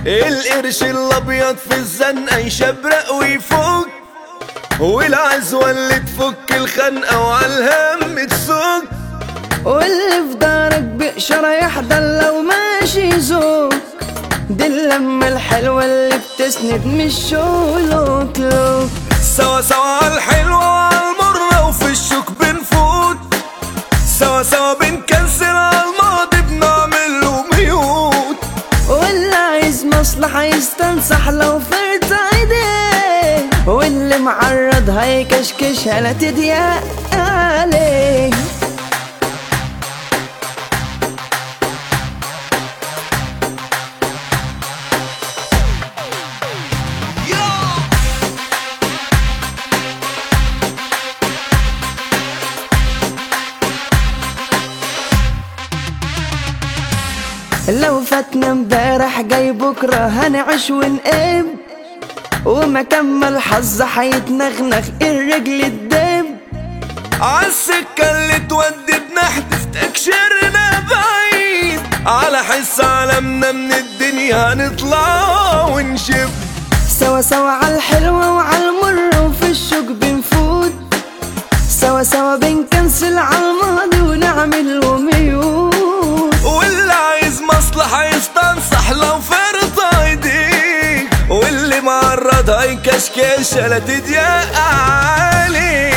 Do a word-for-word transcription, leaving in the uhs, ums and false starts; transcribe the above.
القرش الابيض في الزنقه يشبرق ويفك، والعزوه اللي تفك الخنقه وعالهم تسك، واللي في دارك بقشرة يحضر لو ماشي زوج. دي اللمة الحلوة اللي بتسند مش شولوك لوك. سوا سوا عالحلوة وعالمرة وفي الشوك بنفوت، سوا سوا بنكنسل عالماضي بنعمل له ميوت. واللي عايز مصلحة يستنصح لو فرت ايديه، واللي معرض هيكشكشها لا تضيق عليه. لو فاتنا امبارح جاي بكرة هنعيش ونقب، وما كمل حظ حيتنغنغ الرجل الدب. عالسكة اللي تودي بنحدف تكشرنا بعيد، على حس عالمنا من الدنيا هنطلع ونشب. سوا سوا عالحلوة وعالمرة وفي الشوك بنفوت، سوا سوا بنكنسل عالماضي ونعمل له ميوت. واللي عايز مصلحة يستنصح لو فرط ايديك، واللي معرض هيكشكش لا تضيق عليك.